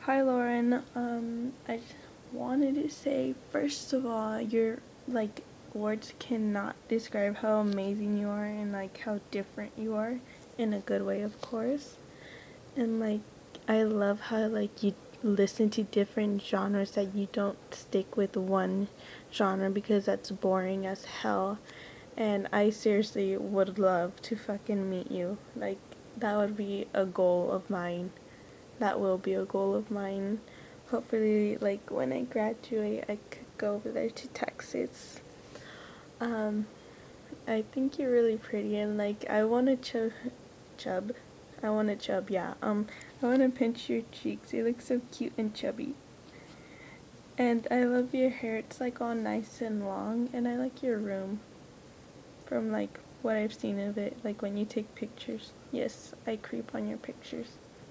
Hi Lauren. I just wanted to say, first of all, your like words cannot describe how amazing you are and like how different you are in a good way, of course. And like I love how like you listen to different genres, that you don't stick with one genre because that's boring as hell. And I seriously would love to fucking meet you. Like that would be a goal of mine. That will be a goal of mine. Hopefully, like when I graduate, I could go over there to Texas. Um, I think you're really pretty, and like I want to chub. I want to chub. Yeah. I want to pinch your cheeks. You look so cute and chubby. And I love your hair. It's like all nice and long, and I like your room. From like what I've seen of it, like when you take pictures. Yes, I creep on your pictures.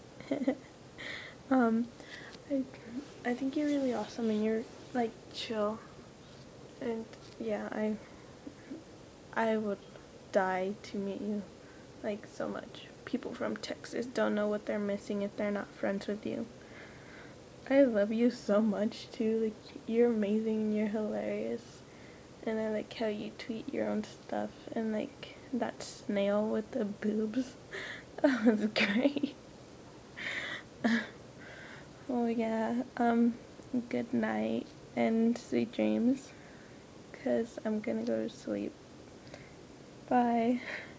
um, I I think you're really awesome, and you're like chill, and yeah, I would die to meet you, like so much. People from Texas don't know what they're missing if they're not friends with you. I love you so much too. Like you're amazing and you're hilarious, and I like how you tweet your own stuff, and like that snail with the boobs. That was great. Oh yeah. Good night and sweet dreams, 'cause I'm gonna go to sleep. Bye.